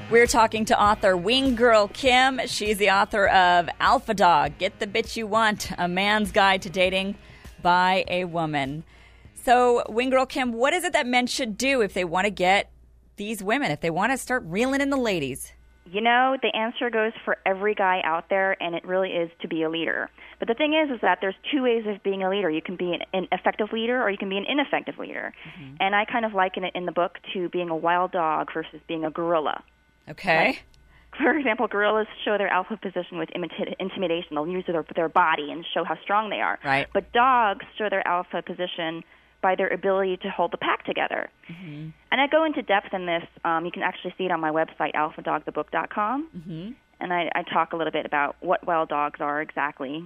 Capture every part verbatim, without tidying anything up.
We're talking to author Wing Girl Kim. She's the author of Alpha Dog, Get the Bitch You Want, A Man's Guide to Dating by a Woman. So, Wing Girl Kim, what is it that men should do if they want to get these women, if they want to start reeling in the ladies? You know, the answer goes for every guy out there, and it really is to be a leader. But the thing is, is that there's two ways of being a leader. You can be an, an effective leader, or you can be an ineffective leader. Mm-hmm. And I kind of liken it in the book to being a wild dog versus being a gorilla. Okay. Like, for example, gorillas show their alpha position with imita- intimidation. They'll use their, their body and show how strong they are. Right. But dogs show their alpha position by their ability to hold the pack together. Mm-hmm. And I go into depth in this. Um, you can actually see it on my website, alpha dog the book dot com. Mm-hmm. And I, I talk a little bit about what wild dogs are exactly.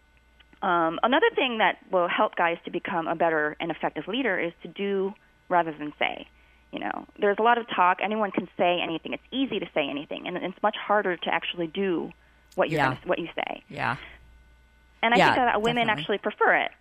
Um, another thing that will help guys to become a better and effective leader is to do rather than say. You know, there's a lot of talk. Anyone can say anything. It's easy to say anything, and it's much harder to actually do what you're yeah. gonna, what you say. Yeah. And I yeah, think that women definitely. actually prefer it.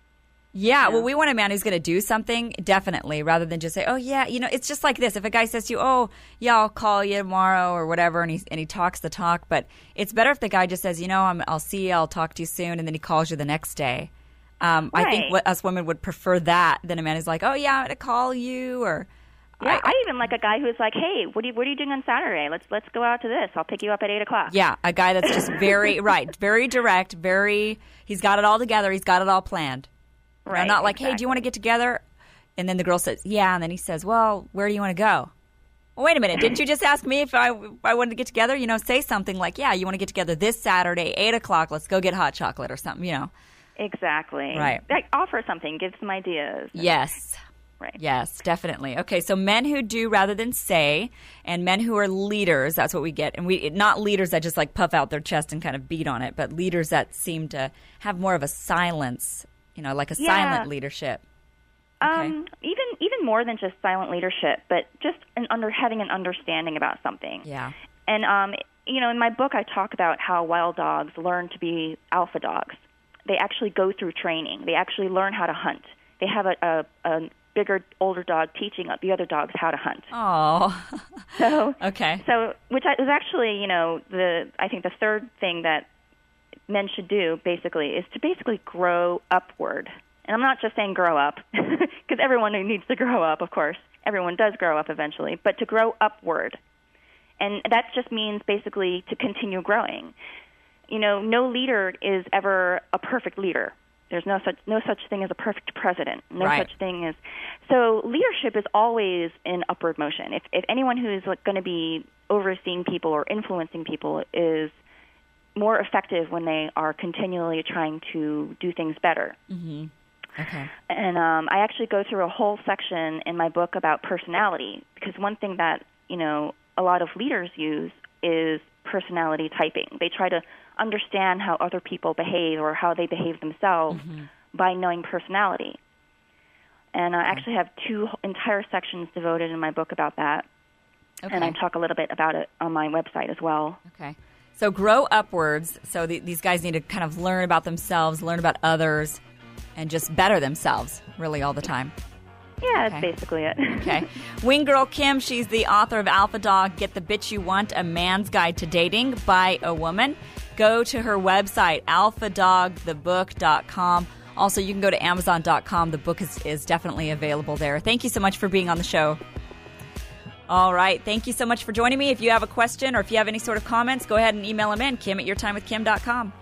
Yeah, Yeah. well, we want a man who's going to do something, definitely, rather than just say, oh, yeah, you know, it's just like this. If a guy says to you, oh, yeah, I'll call you tomorrow or whatever, and he, and he talks the talk, but it's better if the guy just says, you know, I'm, I'll see you, I'll talk to you soon, and then he calls you the next day. Um, Right. I think what, us women would prefer that than a man who's like, oh, yeah, I'm going to call you, or... Yeah, I, I even like a guy who's like, hey, what are you, what are you doing on Saturday? Let's let's go out to this. I'll pick you up at eight o'clock. Yeah, a guy that's just very, right, very direct, very, he's got it all together, he's got it all planned. You know, Right, not like, exactly. hey, do you want to get together? And then the girl says, yeah, and then he says, well, where do you want to go? Well, wait a minute, didn't you just ask me if I, if I wanted to get together? You know, say something like, yeah, you want to get together this Saturday, eight o'clock, let's go get hot chocolate or something, you know. Exactly. Right. Like, offer something, give some ideas. Yes. Right. Yes, definitely. Okay, so men who do rather than say, and men who are leaders, that's what we get. And we not leaders that just like puff out their chest and kind of beat on it, but leaders that seem to have more of a silence, you know, like a Yeah. silent leadership. Okay. Um, even even more than just silent leadership, but just an under having an understanding about something. Yeah. And um, you know, in my book, I talk about how wild dogs learn to be alpha dogs. They actually go through training. They actually learn how to hunt. They have a, a, a bigger, older dog teaching the other dogs how to hunt. Oh. So okay. So, which is actually, you know, the I think the third thing that men should do basically is to basically grow upward. And I'm not just saying grow up, because everyone needs to grow up, of course. Everyone does grow up eventually, but to grow upward. And that just means basically to continue growing. You know, no leader is ever a perfect leader. There's no such no such thing as a perfect president. No Right. such thing as so. Leadership is always in upward motion. If if anyone who is like, going to be overseeing people or influencing people is more effective when they are continually trying to do things better. Mm-hmm. Okay. And um, I actually go through a whole section in my book about personality, because one thing that you know a lot of leaders use is personality typing. They try to understand how other people behave or how they behave themselves mm-hmm. by knowing personality. And I actually have two entire sections devoted in my book about that. Okay. And I talk a little bit about it on my website as well. Okay. So grow upwards. So the, these guys need to kind of learn about themselves, learn about others, and just better themselves really all the time. Yeah, that's okay. basically it. Okay. Wing Girl Kim, she's the author of Alpha Dog, Get the Bitch You Want, A Man's Guide to Dating by a Woman. Go to her website, alpha dog the book dot com. Also, you can go to amazon dot com. The book is, is definitely available there. Thank you so much for being on the show. All right. Thank you so much for joining me. If you have a question or if you have any sort of comments, go ahead and email them in, kim at your time with kim dot com.